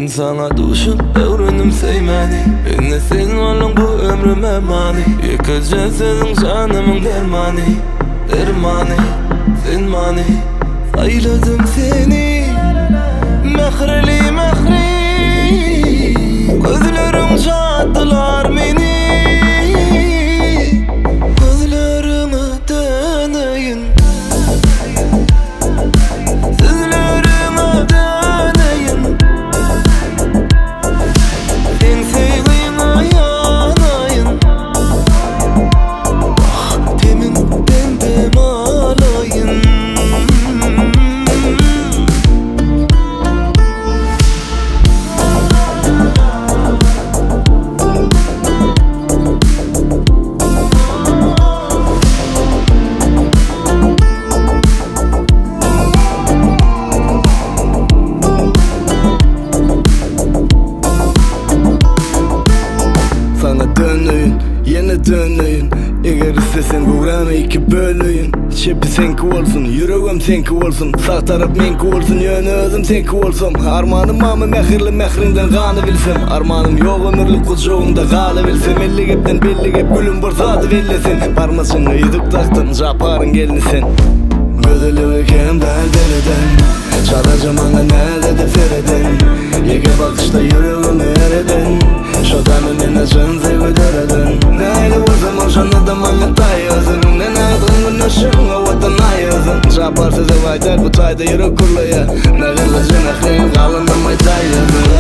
Ben sana duşum öğrendim sevmeni. Ben de senin varlığın bu ömrüme mani. Yıkıcı senin canımın dermani. Dermani, sen mani. Sayladım seni mehreli mehri. Gözlerim çattılar beni. Gözlerime döneyim. Sözlerime döneyim. Sen sevdiğime yanayım. Demin benden alayım. Sana dönüyün, yine dönüyün. Eğer istesen buğranı iki bölüyün. Şepi senki olsun, yüreğim senki olsun. Sağ taraf menki olsun, yönü özüm senki olsun. Armanım ama mehirli mehrinden kanı bilsem. Armanım yok ömürlük kucağında kalı bilsem. Elli gepten belli gep gülüm borsadı bellesin. Parmasını yeduk taktın, japarın gelini sen. Gözülü kem deldeleden. Çaracım ana ne dedi fereden. Yege bakışta yüreğimi ereden. Şodanın en açın sevgi dereden. Neyle vursun o şanıdım ama tayözün. Ne nadın güneşin o vatan ayözün. Çapar size vaytar bu tayda yürek kurluya. Ne gırlıcın aklıyım kalın ama tayözün.